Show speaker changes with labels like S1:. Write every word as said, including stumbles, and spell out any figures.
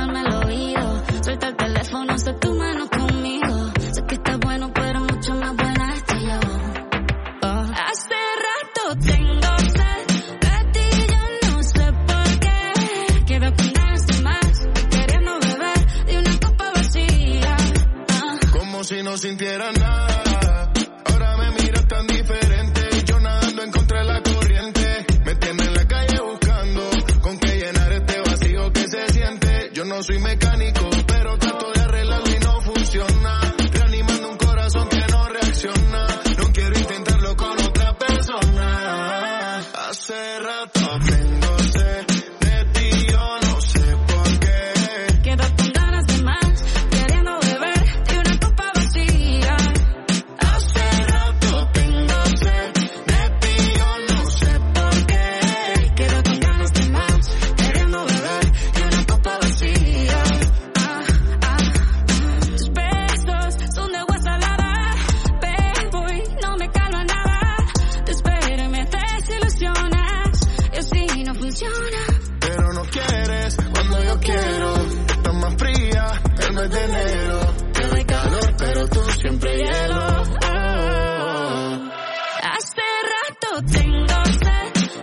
S1: besarme al oído. Suelta el teléfono, sé tu mano conmigo. Sé que estás bueno, pero mucho más buena estoy yo. Oh. Hace rato tengo sed de ti, yo no sé por qué. Quedo con ganas de más, queriendo beber de una copa vacía. Oh.
S2: Como si no sintiera nada. Ahora me miras tan diferente. Yo nadando en contra de la corriente. Me tiene en la calle buscando con qué llenar este vacío que se siente. Yo no soy mecánico,